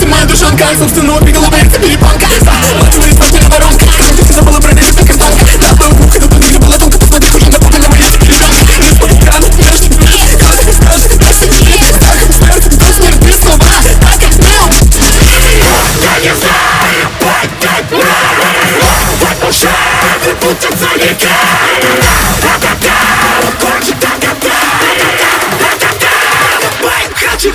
моя душонка, собственного пикала боится перепонка. Замаченная испорченная воронка, ты забыла про меня, как танка. Да, был звук, это тут не была тонко, посмотри, уже напугана моя пережонка. Не смотри рано, даже не видишь, кто-то не скажет, так что не видишь. Так как смерть, это просто не разберешь слова, так как смел. Я не знаю, поднять правильно, вот душа, ты будто залетает. Хочет хочу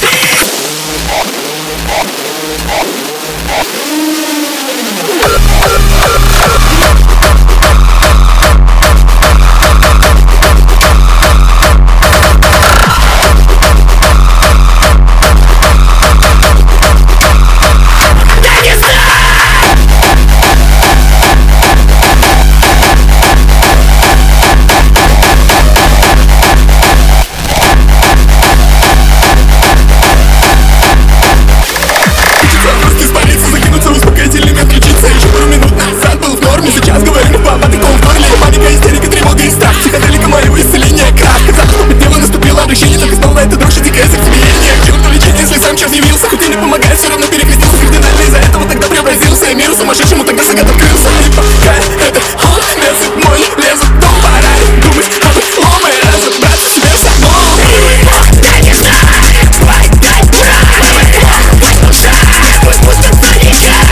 Сейчас говорю, не папа, ты ком в горле. Паника, истерика, тревога и страх. Психоделика моего исцеления, крах. Казалось, что дело наступило облегчение, только снова это дрожь и дикое сердцебиение. К черту лечение, если сам черт явился. Хоть и не помогает, все равно перекрестился кардинально. Из-за этого тогда преобразился я миру сумасшедшему, тогда закат открылся. И пока это он лезет мой, лезет, то пора думать об ломе, разобраться в себе самому. Я не знаю, поднять правильно, вот душа, пусть будто залетает.